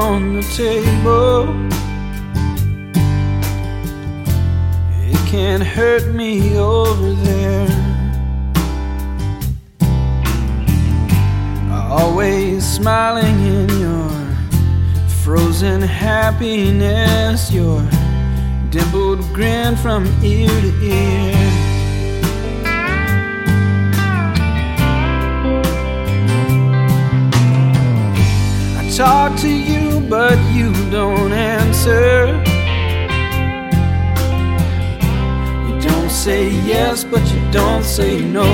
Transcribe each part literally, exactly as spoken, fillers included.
on the table. It can't hurt me over there. Always smiling in your frozen happiness, your dimpled grin from ear to ear. I talk to you, but you don't answer. You don't say yes, but you don't say no.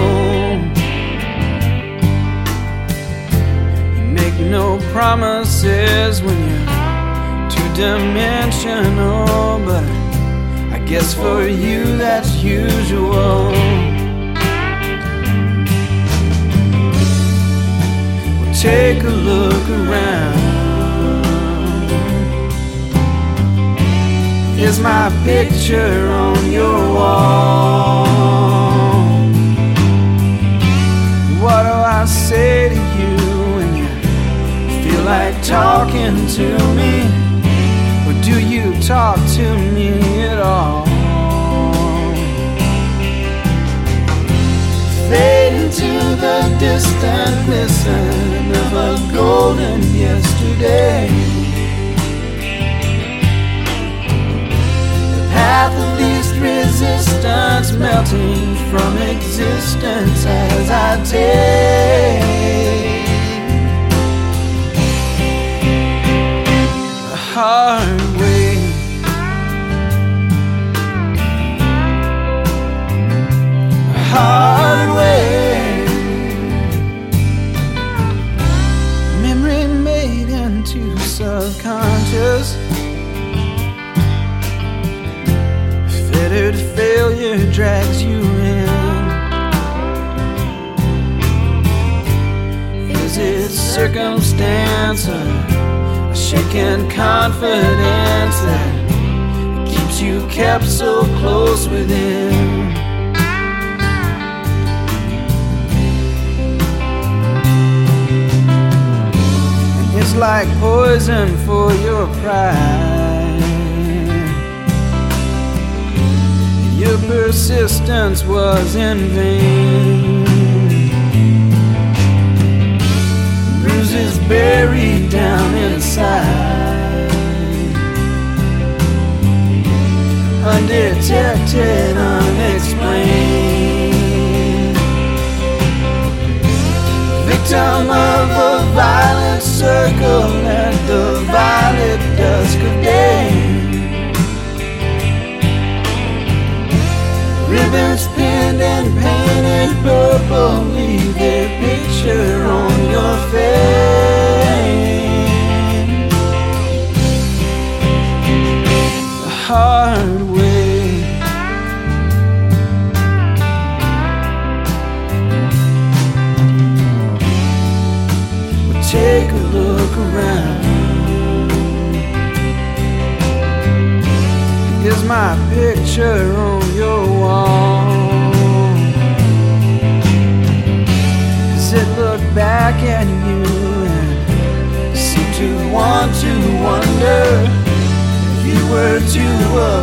No promises when you're two-dimensional, but I guess for you that's usual. Well, take a look around. Here's my picture on your wall. What do I say to you when you feel like talking to me? Or do you talk to me at all? Fade into the distant glisten of a golden yesterday. The path of least resistance melting from existence as I take hard way. A hard way. Memory made into subconscious. Fettered failure drags you in. Is it circumstance or a shaken confidence that keeps you kept so close within? And it's like poison for your pride. Your persistence was in vain. Bruises buried down inside, undetected, unexplained. Victim of a violent circle at the violet dusk of day. Ribbons pinned and painted purple leave their picture on your face. The hard way. Well, take a look around. Here's my picture on your wall. Does it look back at you and seem to want to wonder if you were to